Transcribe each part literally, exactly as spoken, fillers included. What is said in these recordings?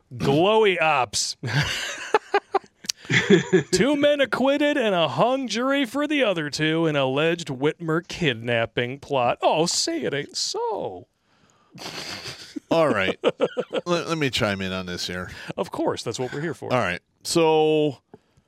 Glowy ops. Two men acquitted and a hung jury for the other two in alleged Whitmer kidnapping plot. Oh, say it ain't so. All right. let, let me chime in on this here. Of course, that's what we're here for. All right. So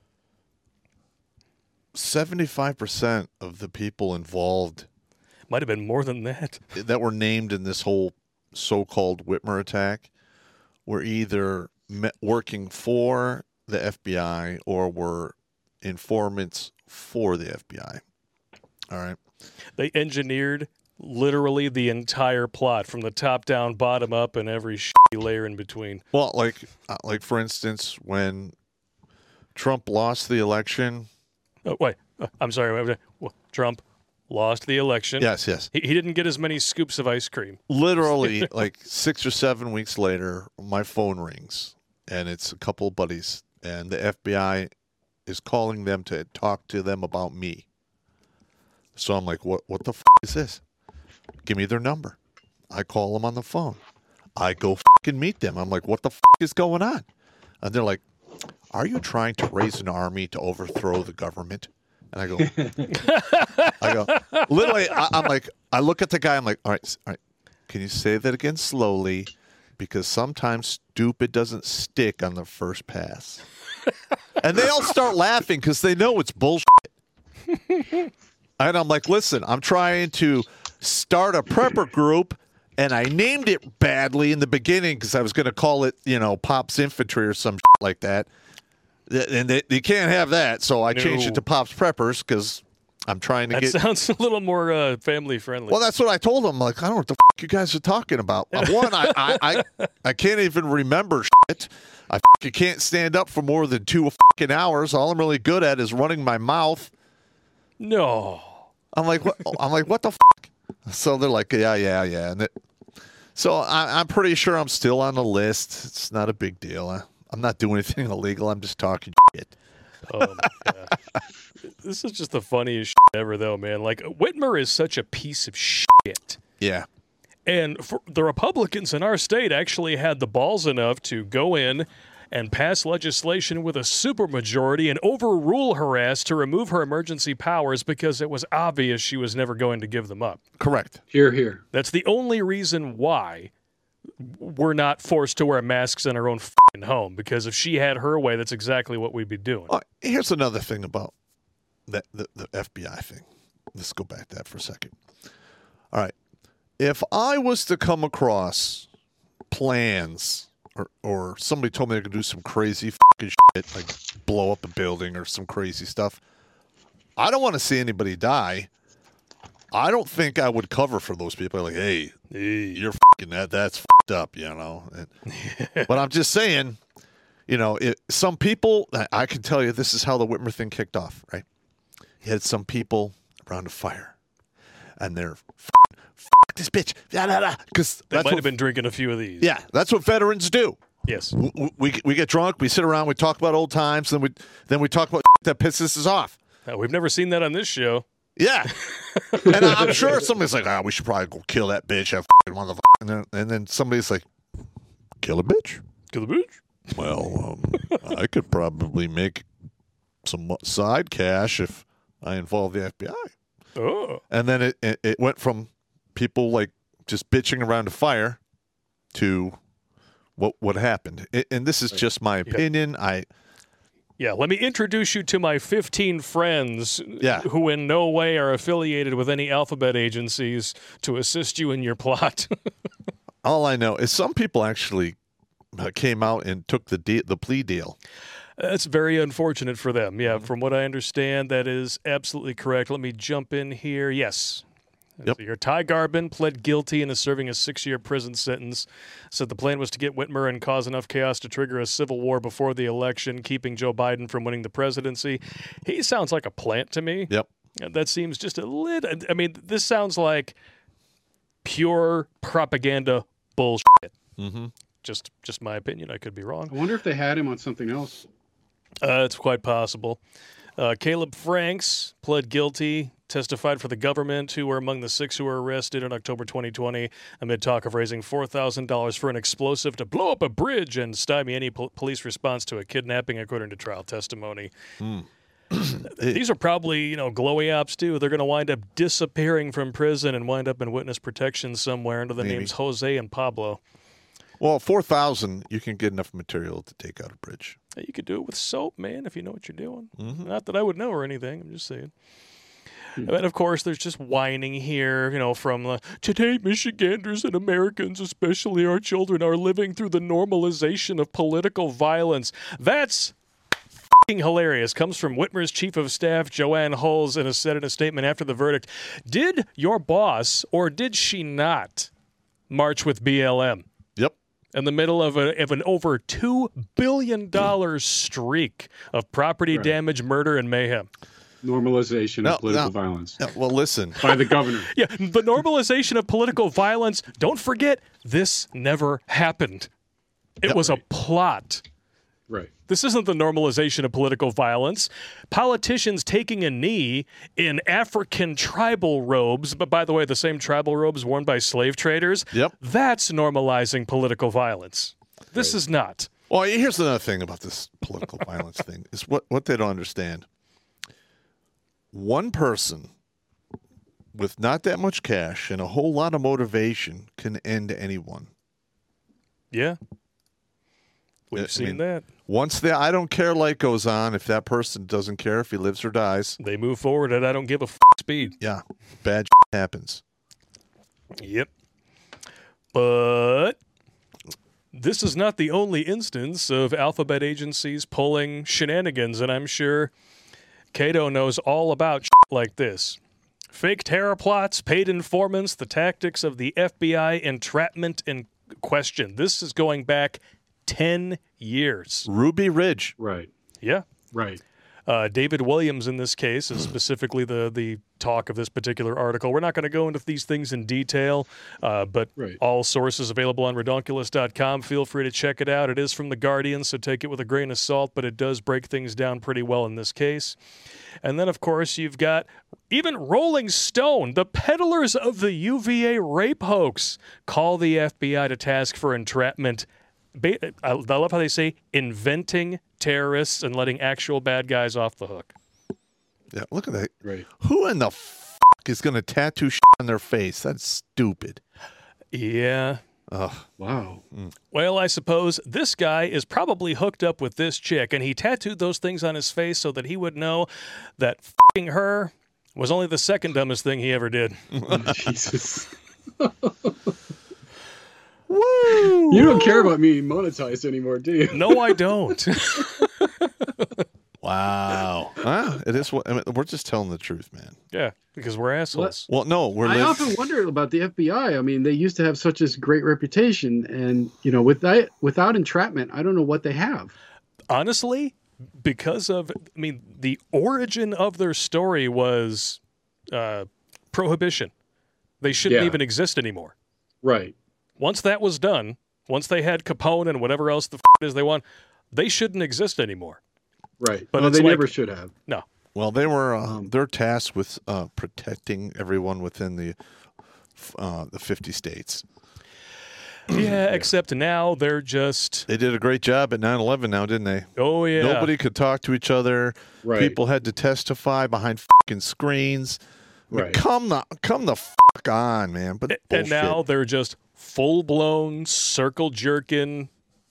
seventy-five percent of the people involved Might have been more than that. that were named in this whole so-called Whitmer attack were either me- working for the F B I or were informants for the F B I. All right. They engineered literally the entire plot from the top down, bottom up, and every shitty layer in between. Well, like, uh, like for instance, when Trump lost the election. Oh, wait, uh, I'm sorry. Wait, wait. Trump lost the election. Yes, yes. He, he didn't get as many scoops of ice cream. Literally, like six or seven weeks later, my phone rings, and it's a couple of buddies, and the F B I is calling them to talk to them about me. So I'm like, what What the f*** is this? Give me their number. I call them on the phone. I go fucking meet them. I'm like, what the f*** is going on? And they're like, are you trying to raise an army to overthrow the government? And I go, I go, literally, I, I'm like, I look at the guy. I'm like, all right, all right, can you say that again slowly? Because sometimes stupid doesn't stick on the first pass. And they all start laughing because they know it's bullshit. And I'm like, listen, I'm trying to start a prepper group, and I named it badly in the beginning because I was going to call it, you know, Pop's Infantry or some shit like that. And they, they can't have that, so I No. changed it to Pop's Preppers because I'm trying to That get. sounds a little more uh, family friendly. Well, that's what I told them. Like, I don't know what the f- you guys are talking about. Uh, One, I, I, I, I can't even remember shit. I f- can't stand up for more than two fucking hours. All I'm really good at is running my mouth. No. I'm like, what? I'm like, what the fuck? So they're like, yeah, yeah, yeah. And it, so I, I'm pretty sure I'm still on the list. It's not a big deal. I, I'm not doing anything illegal. I'm just talking shit. Oh, my God. This is just the funniest shit ever, though, man. Like, Whitmer is such a piece of shit. Yeah. And for, the Republicans in our state actually had the balls enough to go in and pass legislation with a supermajority and overrule her ass to remove her emergency powers because it was obvious she was never going to give them up. Correct. Here, here. That's the only reason why we're not forced to wear masks in our own f***ing home, because if she had her way, that's exactly what we'd be doing. Uh, here's another thing about that the, the F B I thing. Let's go back to that for a second. All right. If I was to come across plans or, or somebody told me they could do some crazy fucking shit, like blow up a building or some crazy stuff, I don't want to see anybody die. I don't think I would cover for those people. Like, hey, you're fucking that. That's fucked up, you know. And, but I'm just saying, you know, it, some people, I can tell you this is how the Whitmer thing kicked off, right? You had some people around a fire, and they're, fuck, fuck this bitch, because They might have been drinking a few of these. Yeah, that's what veterans do. Yes. We, we, we get drunk, we sit around, we talk about old times, then we then we talk about that pisses us off. Uh, we've never seen that on this show. Yeah. And I'm sure somebody's like, ah, we should probably go kill that bitch, that fucking motherfucker. And then, and then somebody's like, kill a bitch? Kill the bitch? Well, um, I could probably make some side cash if I involve the F B I. Oh. And then it, it, it went from people like just bitching around a fire to what what happened. It, and this is just my opinion. I Yeah, let me introduce you to my fifteen friends Yeah. who in no way are affiliated with any alphabet agencies to assist you in your plot. all I know is some people actually uh, came out and took the de- the plea deal. That's very unfortunate for them. Yeah, from what I understand, that is absolutely correct. Let me jump in here. Yes. Yep. So your Ty Garbin pled guilty and is serving a six-year prison sentence. Said the plan was to get Whitmer and cause enough chaos to trigger a civil war before the election, keeping Joe Biden from winning the presidency. He sounds like a plant to me. Yep. That seems just a little. I mean, this sounds like pure propaganda bullshit. Mm-hmm. Just, just my opinion. I could be wrong. I wonder if they had him on something else. Uh, it's quite possible. Uh, Caleb Franks pled guilty testified for the government, who were among the six who were arrested in October twenty twenty amid talk of raising four thousand dollars for an explosive to blow up a bridge and stymie any po- police response to a kidnapping, according to trial testimony. Mm. These are probably, you know, glowy ops, too. They're going to wind up disappearing from prison and wind up in witness protection somewhere under the Maybe. names Jose and Pablo. Well, four thousand, you can get enough material to take out a bridge. You could do it with soap, man, if you know what you're doing. Mm-hmm. Not that I would know or anything. I'm just saying. And of course, there's just whining here, you know, from uh, today, Michiganders and Americans, especially our children, are living through the normalization of political violence. That's f***ing hilarious. Comes from Whitmer's chief of staff, Joanne Hulls, and has said in a statement after the verdict, did your boss, or did she not, march with B L M? Yep. In the middle of, a, of an over two billion dollars streak of property Right. damage, murder, and mayhem. Normalization No, of political no. violence Yeah, well, listen. by the governor. Yeah, the normalization of political violence. Don't forget, this never happened. It Yep. was a plot. Right. This isn't the normalization of political violence. Politicians taking a knee in African tribal robes, but by the way, the same tribal robes worn by slave traders. Yep. That's normalizing political violence. This is not. Well, here's another thing about this political violence thing is what, what they don't understand. One person with not that much cash and a whole lot of motivation can end anyone. Yeah. We've I seen mean, that. Once the I don't care light goes on, if that person doesn't care if he lives or dies, They move forward at I don't give a f- speed. yeah, bad happens. Yep. But this is not the only instance of alphabet agencies pulling shenanigans, and I'm sure Cato knows all about shit like this. Fake terror plots, paid informants, the tactics of the F B I entrapment in question. This is going back ten years. Ruby Ridge. Right. Yeah. Right. Uh, David Williams, in this case, is specifically the the talk of this particular article. We're not going to go into these things in detail, uh, but Right. all sources available on redonkulous dot com. Feel free to check it out. It is from The Guardian, so take it with a grain of salt, but it does break things down pretty well in this case. And then, of course, you've got even Rolling Stone, the peddlers of the U V A rape hoax, call the F B I to task for entrapment. Ba- I I love how they say inventing terrorists and letting actual bad guys off the hook. Yeah, look at that. Right. Who in the f- is going to tattoo shit on their face? That's stupid. Yeah. Ugh. Wow. Well, I suppose this guy is probably hooked up with this chick, and he tattooed those things on his face so that he would know that f***ing her was only the second dumbest thing he ever did. Jesus. Woo! You don't care about me monetized anymore, do you? No, I don't. Wow. Huh? It is what I mean, we're just telling the truth, man. Yeah, because we're assholes. Well, no, we're I live- often wonder about the F B I. I mean, they used to have such a great reputation, and you know, with that, without entrapment, I don't know what they have. Honestly, because of, I mean, the origin of their story was uh, prohibition. They shouldn't Yeah. even exist anymore. Right. Once that was done, once they had Capone and whatever else the f- it is they want, they shouldn't exist anymore. Right. But But it's they like- never should have. No. Well, they were uh, Um, they're tasked with uh, protecting everyone within the uh, the fifty states. Yeah, except now they're just, They did a great job at nine eleven now, didn't they? oh, yeah. Nobody could talk to each other. Right. People had to testify behind fucking screens. I mean, Right. Come the come the fuck on, man. But And bullshit. now they're just full-blown circle jerking.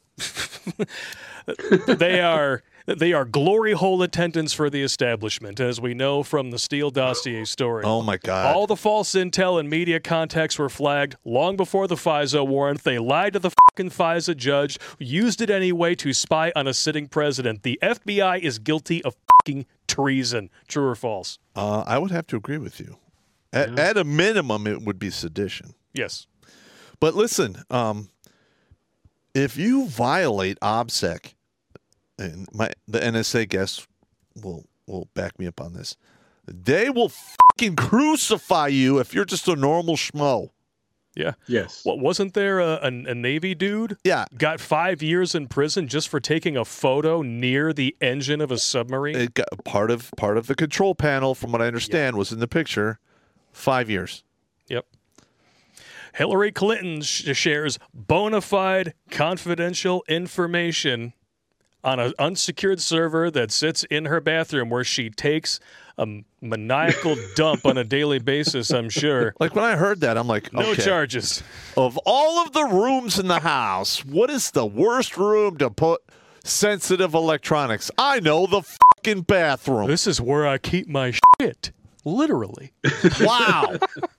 they are they are glory hole attendants for the establishment, as we know from the Steele dossier story. Oh my God. All the false intel and media contacts were flagged long before the FISA warrant. They lied to the fucking FISA judge, used it anyway to spy on a sitting president. The F B I is guilty of fucking treason. True or false? Uh, I would have to agree with you. At, Yeah. at a minimum, it would be sedition. Yes. But listen, um, if you violate OBSEC, and my the N S A guests will will back me up on this, they will fucking crucify you if you're just a normal schmo. Yeah. Yes. Well, wasn't there a, a, a Navy dude? Yeah. Got five years in prison just for taking a photo near the engine of a submarine? It got, part of part of the control panel, from what I understand, was in the picture. Five years. Yep. Hillary Clinton sh- shares bona fide confidential information on an unsecured server that sits in her bathroom where she takes a maniacal dump on a daily basis, I'm sure. Like when I heard that, I'm like, No okay. charges. Of all of the rooms in the house, what is the worst room to put sensitive electronics? I know, the fucking bathroom. This is where I keep my shit. Literally. Wow.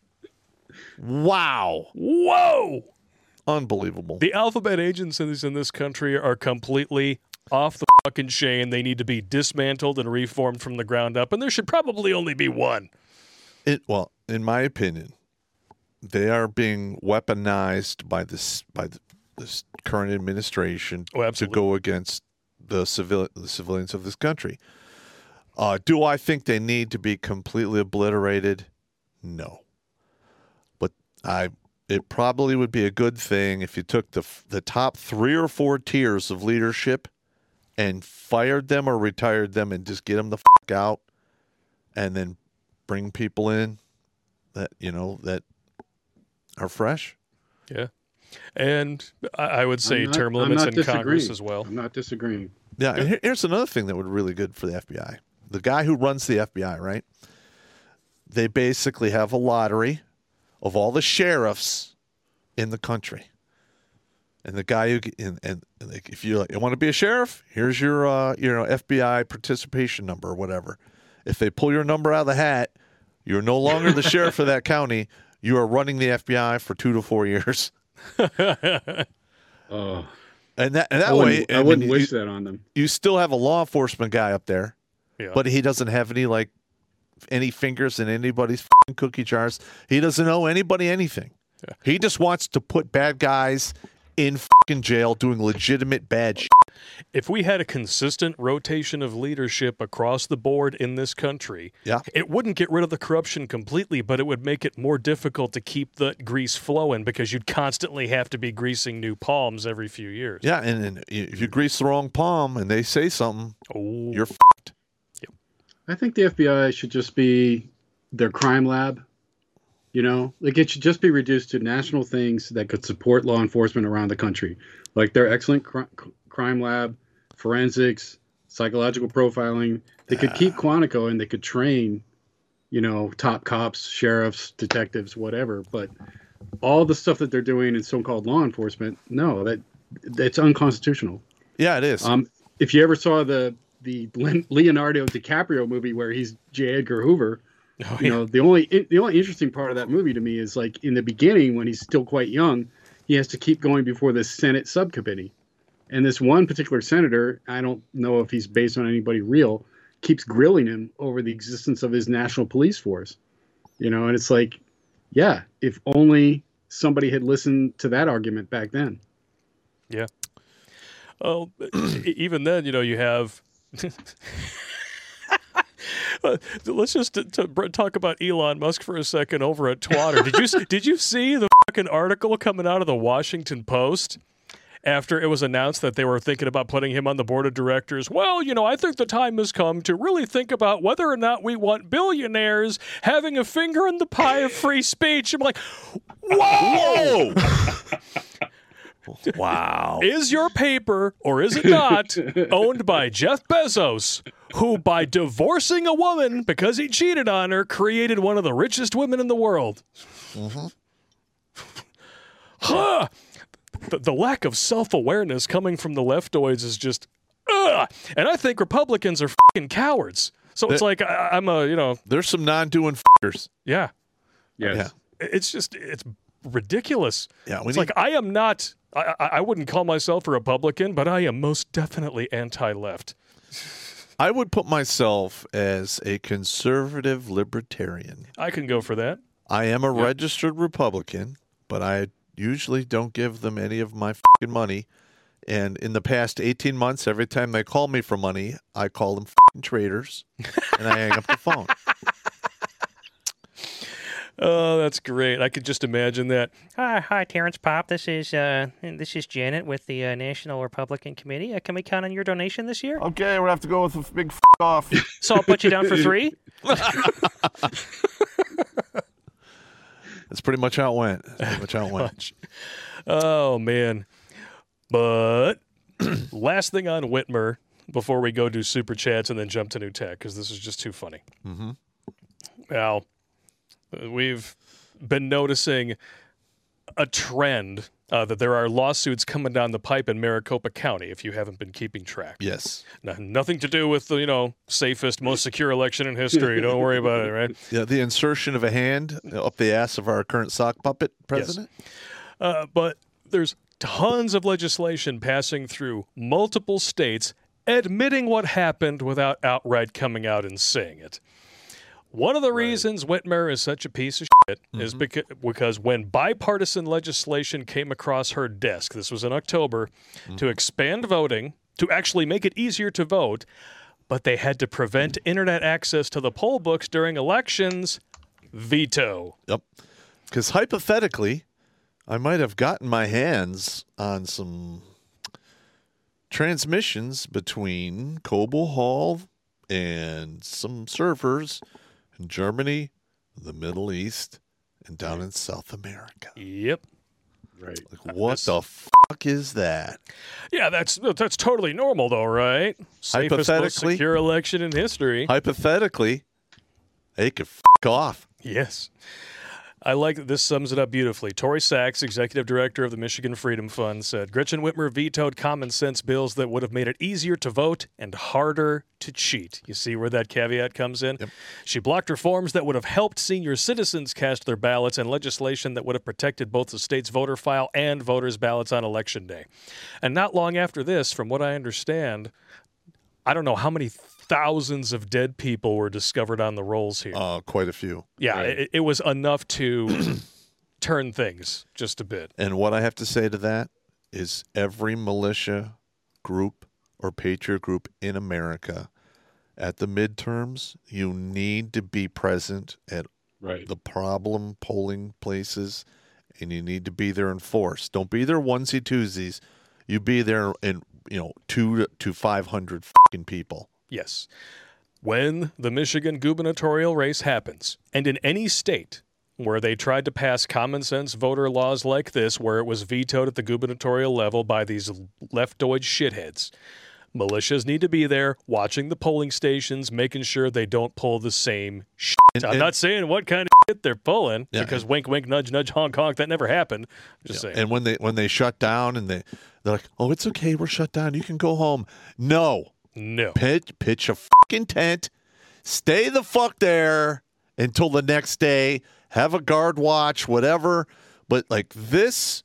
Wow. Whoa! Unbelievable. The alphabet agencies in this country are completely off the fucking chain. They need to be dismantled and reformed from the ground up, and there should probably only be one. It, well, in my opinion, they are being weaponized by this by the, this current administration Oh, to absolutely. go against the civil the civilians of this country. Uh, do I think they need to be completely obliterated? No. But I it probably would be a good thing if you took the the top three or four tiers of leadership and fired them or retired them and just get them the fuck out, and then bring people in that, you know, that are fresh. Yeah. And I, I would say I'm not- term I'm limits not in Congress disagreeing. as well. I'm not disagreeing. Yeah, and here- here's another thing that would be really good for the F B I. The guy who runs the F B I, right? They basically have a lottery of all the sheriffs in the country. And the guy who and, and like, if you like, you want to be a sheriff, here's your uh, you know F B I participation number or whatever. If they pull your number out of the hat, you're no longer the sheriff of that county. You are running the F B I for two to four years. Oh, And that and that I way, wouldn't, I mean, wouldn't you- wish that on them. you still have a law enforcement guy up there, Yeah. but he doesn't have any like any fingers in anybody's fing cookie jars. He doesn't owe anybody anything. Yeah. He just wants to put bad guys in fucking jail doing legitimate bad shit. If we had a consistent rotation of leadership across the board in this country, Yeah. it wouldn't get rid of the corruption completely, but it would make it more difficult to keep the grease flowing because you'd constantly have to be greasing new palms every few years. Yeah, and, and if you grease the wrong palm and they say something, Oh, you're fucked. I think the F B I should just be their crime lab. You know, like it should just be reduced to national things that could support law enforcement around the country, like their excellent cr- crime lab, forensics, psychological profiling. They could keep Quantico and they could train, you know, top cops, sheriffs, detectives, whatever. But all the stuff that they're doing in so-called law enforcement, no, that that's unconstitutional. Yeah, it is. Um, if you ever saw the the Leonardo DiCaprio movie where he's J. Edgar Hoover, oh, you yeah. know, the only the only interesting part of that movie to me is like in the beginning when he's still quite young, he has to keep going before the Senate subcommittee, and this one particular senator, I don't know if he's based on anybody real, keeps grilling him over the existence of his national police force, you know, and it's like, yeah, if only somebody had listened to that argument back then. Yeah. Oh, e- even then, you know, you have. Uh, let's just t- t- br- talk about Elon Musk for a second over at Twitter. Did you s- did you see the fucking article coming out of the Washington Post after it was announced that they were thinking about putting him on the board of directors? Well, you know, I think the time has come to really think about whether or not we want billionaires having a finger in the pie of free speech. I'm like, whoa! Wow. Is your paper, or is it not, owned by Jeff Bezos, who, by divorcing a woman because he cheated on her, created one of the richest women in the world? Mm-hmm. Huh. The, the lack of self-awareness coming from the leftoids is just, ugh. And I think Republicans are fucking cowards. So it's That- like, I, I'm a, you know, There's some non-doing fuckers. yeah. Yes. Yeah. It's just, it's ridiculous. Yeah, we It's need- like, I am not, I, I I wouldn't call myself a Republican, but I am most definitely anti-left. I would put myself as a conservative libertarian. I can go for that. I am a registered Republican, but I usually don't give them any of my fucking money. And in the past eighteen months, every time they call me for money, I call them fucking traitors, and I hang up the phone. Oh, that's great. I could just imagine that. Hi, hi, Terrence Pop. This is uh, this is Janet with the uh, National Republican Committee. Uh, can we count on your donation this year? Okay, we're gonna have to go with a big f- off. So I'll put you down for three. That's pretty much how it went. That's pretty much how it went. Oh, man. But last thing on Whitmer before we go do super chats and then jump to new tech, because this is just too funny. Mm-hmm. Now, we've been noticing a trend uh, that there are lawsuits coming down the pipe in Maricopa County, if you haven't been keeping track. Yes. Now, nothing to do with the, you know, safest, most secure election in history. Don't worry about it, right? Yeah, the insertion of a hand up the ass of our current sock puppet president. Yes. Uh, but there's tons of legislation passing through multiple states admitting what happened without outright coming out and saying it. One of the right. reasons Whitmer is such a piece of shit mm-hmm. is because, because when bipartisan legislation came across her desk, this was in October, mm-hmm. to expand voting, to actually make it easier to vote, but they had to prevent internet access to the poll books during elections, veto. Yep. Because hypothetically, I might have gotten my hands on some transmissions between Cobo Hall and some servers in Germany, the Middle East, and down in South America. Yep. Right. Like, what that's, the fuck is that? Yeah, that's that's totally normal, though, right? Safest, most secure election in history. Hypothetically, they could fuck off. Yes. I like that this sums it up beautifully. Tori Sachs, executive director of the Michigan Freedom Fund, said, Gretchen Whitmer vetoed common sense bills that would have made it easier to vote and harder to cheat. You see where that caveat comes in? Yep. She blocked reforms that would have helped senior citizens cast their ballots and legislation that would have protected both the state's voter file and voters' ballots on Election Day. And not long after this, from what I understand, I don't know how many thousands of dead people were discovered on the rolls here. Uh, quite a few. Yeah, right. it, it was enough to turn things just a bit. And what I have to say to that is every militia group or patriot group in America at the midterms, you need to be present at right. the problem polling places, and you need to be there in force. Don't be there onesie twosies. You be there in, you know, two to five hundred fucking people. Yes. When the Michigan gubernatorial race happens, and in any state where they tried to pass common sense voter laws like this, where it was vetoed at the gubernatorial level by these leftoid shitheads, militias need to be there watching the polling stations, making sure they don't pull the same shit. And, I'm and, not saying what kind of shit they're pulling, yeah, because and, wink, wink, nudge, nudge, honk, honk, that never happened. Just yeah, saying. And when they when they shut down and they, they're like, oh, it's okay, we're shut down, you can go home. No. No. Pitch, pitch a fucking tent. Stay the fuck there until the next day. Have a guard watch, whatever. But, like, this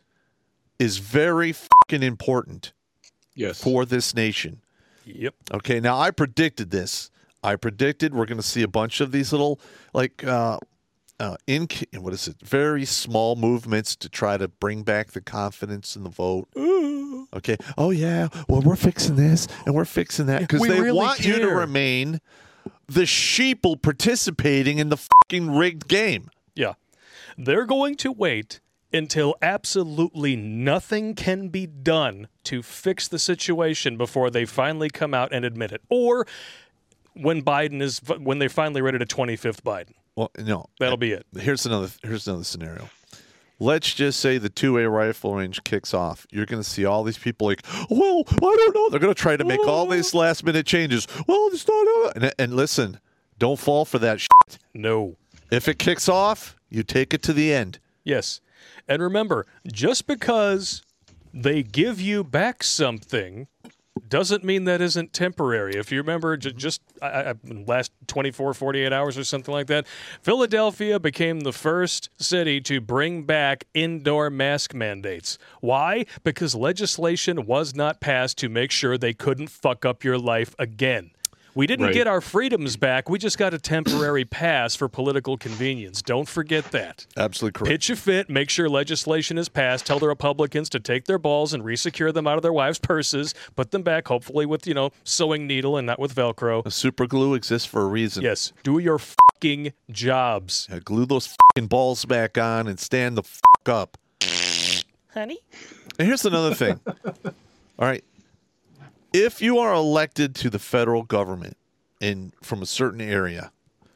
is very fucking important yes. for this nation. Yep. Okay, now I predicted this. I predicted we're going to see a bunch of these little, like, uh, uh, in what is it? Very small movements to try to bring back the confidence in the vote. Ooh. Okay. Oh yeah. Well, we're fixing this and we're fixing that because they really want care. you to remain the sheeple participating in the fucking rigged game. Yeah, they're going to wait until absolutely nothing can be done to fix the situation before they finally come out and admit it, or when Biden is when they're finally ready to twenty-fifth Biden. Well, no, that'll be it. Here's another. Here's another scenario. Let's just say the two-way rifle range kicks off. You're going to see all these people like, well, I don't know. They're going to try to make all these last-minute changes. Well, it's not. And, and listen, don't fall for that shit. No. If it kicks off, you take it to the end. Yes. And remember, just because they give you back something doesn't mean that isn't temporary. If you remember, j- just I, I, last twenty-four, forty-eight hours or something like that, Philadelphia became the first city to bring back indoor mask mandates. Why? Because legislation was not passed to make sure they couldn't fuck up your life again. We didn't right. get our freedoms back. We just got a temporary pass for political convenience. Don't forget that. Absolutely correct. Pitch a fit, make sure legislation is passed, tell the Republicans to take their balls and resecure them out of their wives' purses, put them back, hopefully with, you know, sewing needle and not with Velcro. Super glue exists for a reason. Yes. Do your fucking jobs. Yeah, glue those fucking balls back on and stand the fuck up. Honey? And here's another thing. All right. If you are elected to the federal government in from a certain area,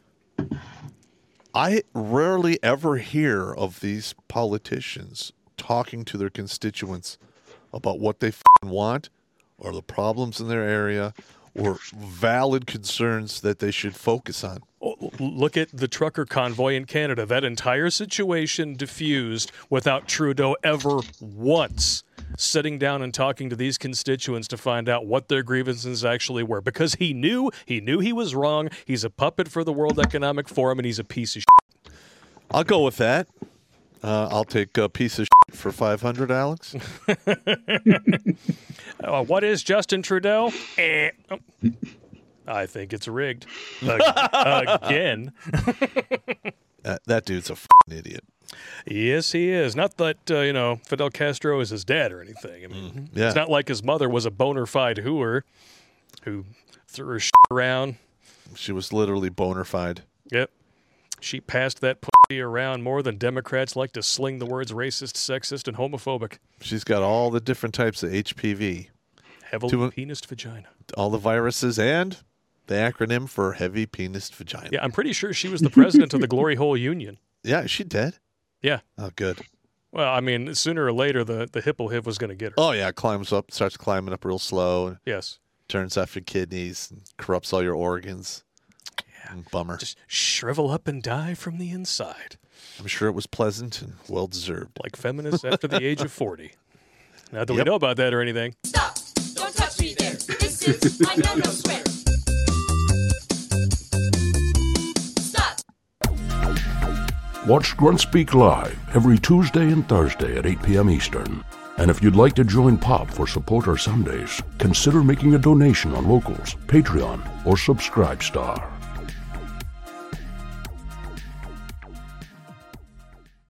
I rarely ever hear of these politicians talking to their constituents about what they f***ing want or the problems in their area or valid concerns that they should focus on. Oh, look at the trucker convoy in Canada. That entire situation diffused without Trudeau ever once sitting down and talking to these constituents to find out what their grievances actually were. Because he knew, he knew he was wrong. He's a puppet for the World Economic Forum, and he's a piece of shit. I'll go with that. Uh, I'll take a piece of shit for five hundred, Alex. uh, what is Justin Trudeau? Eh. Oh. I think it's rigged. Uh, again. uh, that dude's a f***ing idiot. Yes, he is. Not that, uh, you know, Fidel Castro is his dad or anything. I mean, mm, yeah. It's not like his mother was a bona fide hooer who threw her shit around. She was literally bona fide. Yep. She passed that pussy around more than Democrats like to sling the words racist, sexist, and homophobic. She's got all the different types of H P V. Heavily to, penised vagina. All the viruses and the acronym for heavy penised vagina. Yeah, I'm pretty sure she was the president of the Glory Hole Union. Yeah, is she dead? Yeah. Oh, good. Well, I mean, sooner or later, the, the hipple hiv was going to get her. Oh, yeah, climbs up, starts climbing up real slow. Yes. Turns off your kidneys, and corrupts all your organs. Yeah. Bummer. Just shrivel up and die from the inside. I'm sure it was pleasant and well-deserved. Like feminists after the age of forty. Not that Yep. we know about that or anything. Stop! Don't touch me there. This is my no-no square. Stop! Watch Grunt Speak Live every Tuesday and Thursday at eight p.m. Eastern. And if you'd like to join Pop for Supporter Sundays, consider making a donation on Locals, Patreon, or Subscribe Star.